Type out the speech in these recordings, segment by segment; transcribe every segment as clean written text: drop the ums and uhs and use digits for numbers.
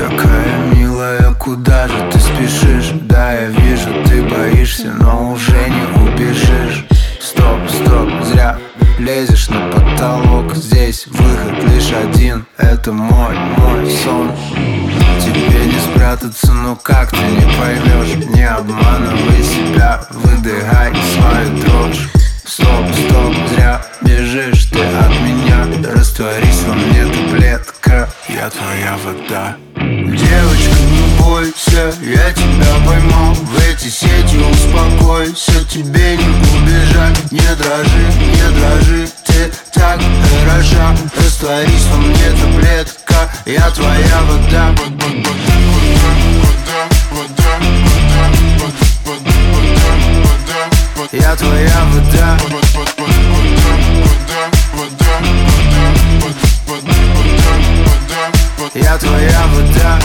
Такая милая, куда же ты спешишь? Да, я вижу, ты боишься, но уже не убежишь. Стоп, стоп, зря лезешь на потолок. Здесь выход лишь один, это мой сон. Тебе не спрятаться, но как ты не поймешь? Не обманывай себя, выдыхай свою дрожь. Стоп, стоп, зря бежишь ты от меня. Растворись во мне, таблетка, я твоя вода. Девочка, не бойся, я тебя поймал в эти сети, успокойся, тебе не убежать. Не дрожи, ты так хороша. Растворись во мне, таблетка, я твоя вода. Я твоя вода. Я твоя вода.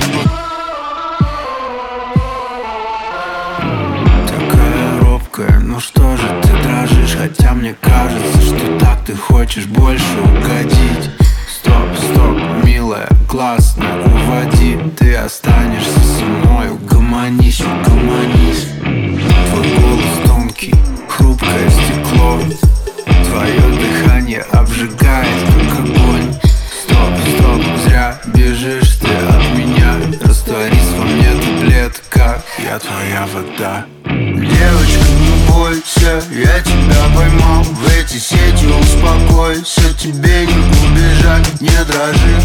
Такая робкая, ну что же ты дрожишь? Хотя мне кажется, что так ты хочешь больше угодить. Стоп, стоп, милая, классно, уводи. Ты останешься со мной, угомонись, угомонись. Твой голос тонкий, хрупкое стекло. Твое дыхание обжигает, как огонь. Стоп, стоп, зря бежишь ты от меня. Растворись во мне, таблетка, я твоя вода. Девочка, не бойся, я тебя поймал в эти сети, успокойся, тебе не убежать. Не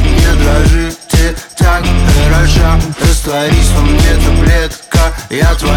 дрожи, ты так хороша. Растворись во мне, таблетка, я твоя